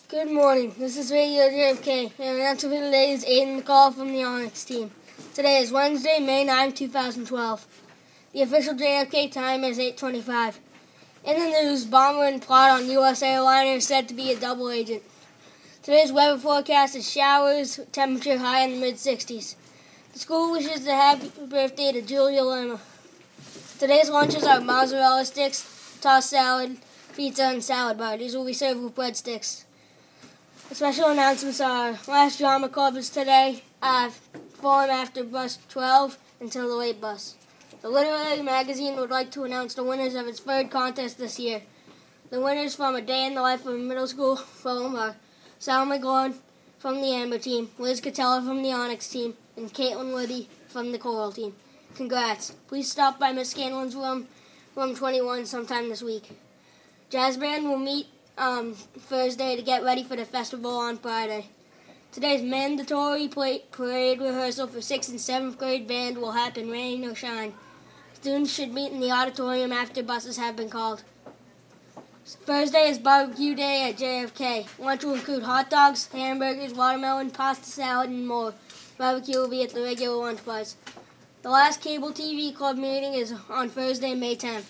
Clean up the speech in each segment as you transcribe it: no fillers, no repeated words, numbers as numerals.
Good morning. This is Radio JFK, and our announcer for today is Aiden McCall from the Onyx team. Today is Wednesday, May 9, 2012. The official JFK time is 8:25. In the news, bomber and plot on U.S. airliner is said to be a double agent. Today's weather forecast is showers, temperature high in the mid-60s. The school wishes a happy birthday to Julia Lima. Today's lunches are mozzarella sticks, tossed salad, pizza, and salad bar. These will be served with breadsticks. The special announcements are last drama club is today at 4 after bus 12 until the late bus. The Literary Magazine would like to announce the winners of its third contest this year. The winners from A Day in the Life of a Middle School film are Sal McGlone from the Amber team, Liz Catella from the Onyx team, and Caitlin Liddy from the Coral team. Congrats. Please stop by Miss Scanlon's room 21 sometime this week. Jazz band will meet Thursday to get ready for the festival on Friday. Today's mandatory parade rehearsal for 6th and 7th grade band will happen rain or shine. Students should meet in the auditorium after buses have been called. Thursday is barbecue day at JFK. Lunch will include hot dogs, hamburgers, watermelon, pasta salad, and more. Barbecue will be at the regular lunch bars. The last cable TV club meeting is on Thursday, May 10th.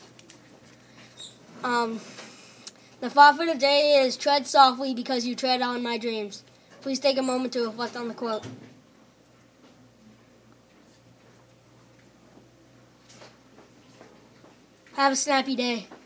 The thought for the day is tread softly because you tread on my dreams. Please take a moment to reflect on the quote. Have a snappy day.